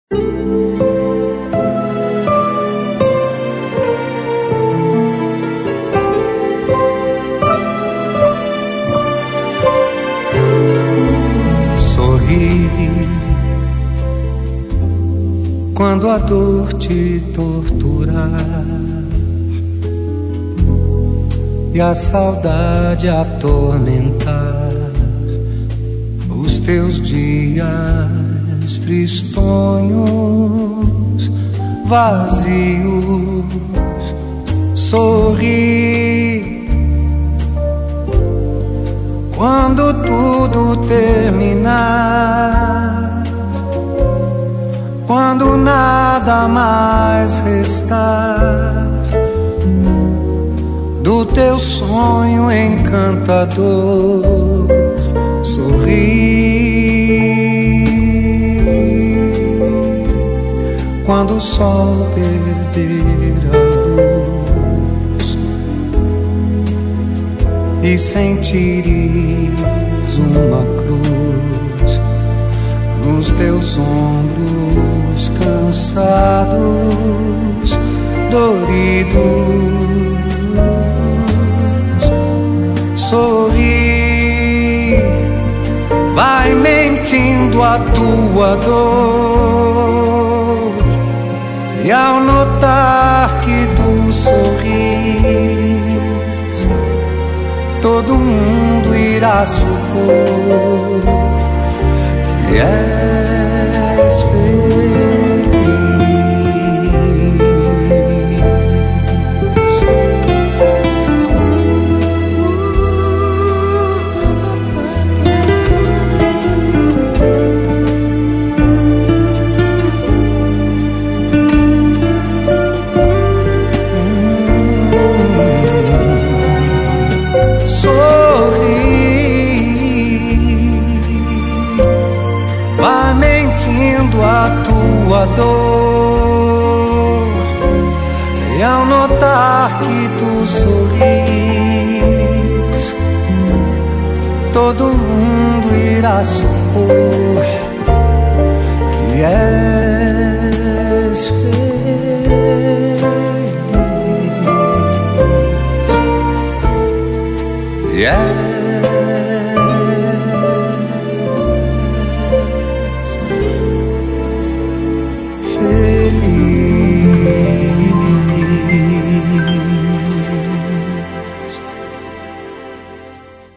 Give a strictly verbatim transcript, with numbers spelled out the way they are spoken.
Quando a dor te torturar e a saudade atormentar os teus dias tristonhos, vazios, sorri. Quando tudo terminar, quando nada mais restar do teu sonho encantador, sorri. Quando o sol perder a luz e sentires uma cruz nos teus ombros cansados, doridos, sorri, vai mentindo a tua dor, e ao notar que tu sorris, todo mundo irá supor que és feliz. A tua dor, e ao notar que tu sorris, todo mundo irá supor